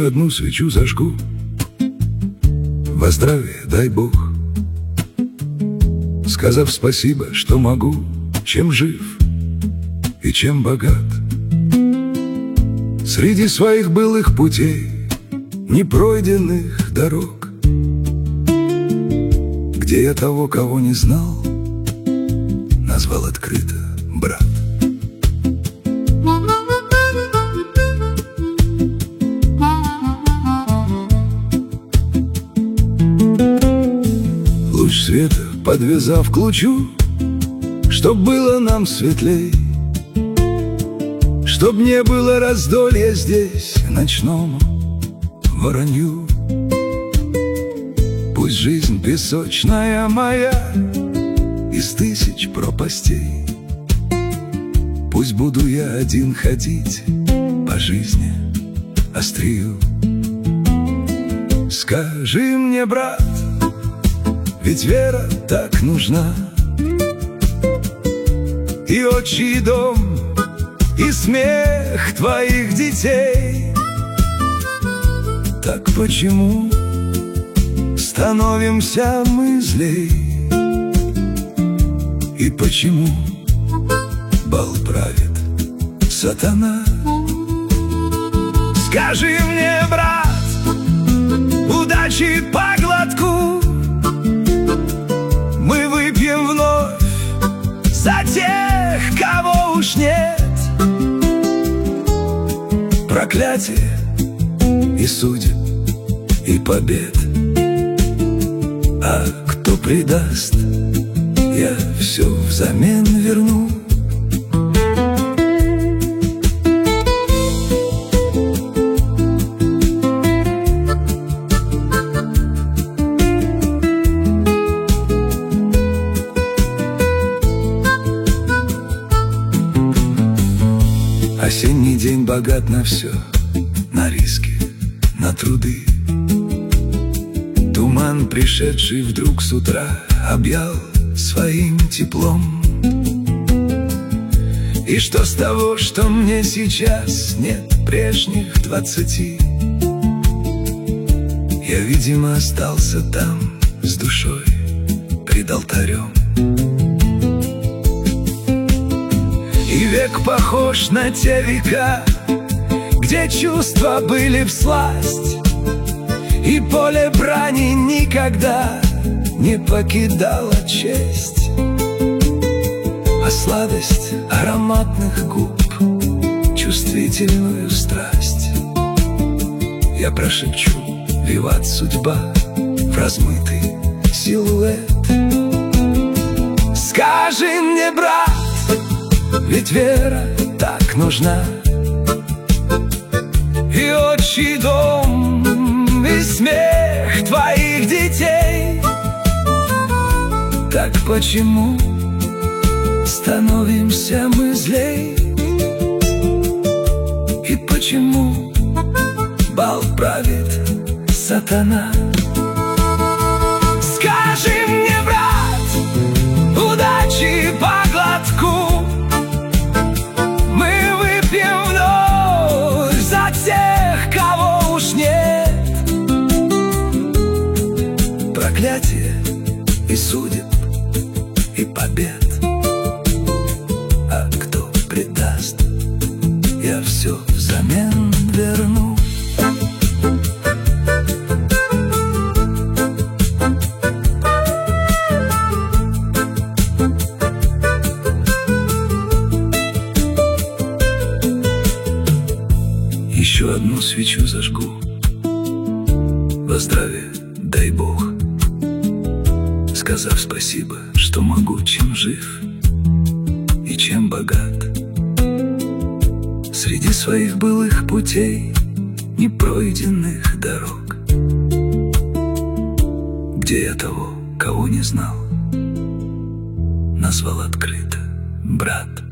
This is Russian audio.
одну свечу зажгу. Во здравие дай Бог, сказав спасибо, что могу, чем жив и чем богат. Среди своих былых путей, непройденных дорог, где я того, кого не знал, назвал открыто брат. Луч света, подвязав к лучу, чтоб было нам светлей, чтоб не было раздолья здесь ночному воронью. Пусть жизнь песочная моя из тысяч пропастей, пусть буду я один ходить по жизни острию. Скажи мне, брат, ведь вера так нужна, и отчий дом, и смех твоих детей. Так почему становимся мы злей? И почему бал правит сатана? Скажи мне, брат, удачи по глотку мы выпьем вновь за тех, кого уж нет. Проклятие и судеб, и побед, а кто предаст, я все взамен верну. Осенний день богат на все, на риски, на труды. Туман, пришедший вдруг с утра, объял своим теплом. И что с того, что мне сейчас нет прежних 20? Я, видимо, остался там с душой пред алтарем. И век похож на те века, где чувства были всласть, и поле брани никогда не покидала честь. А сладость ароматных губ, чувствительную страсть я прошепчу: виват судьба в размытый силуэт. Скажи мне, брат, ведь вера так нужна, и отчий дом, и смех твоих детей. Так почему становимся мы злей? И почему бал правит сатана? Скажи мне, брат, удачи по глотку мы выпьем вновь за тех, кого уж нет. Проклятие и судеб, и побед, а кто предаст, я все взамен верну. Еще одну свечу зажгу, во здравие дай Бог, сказав спасибо, что могу, чем жив и чем богат. Среди своих былых путей, непройденных дорог, где я того, кого не знал, назвал открыто брат.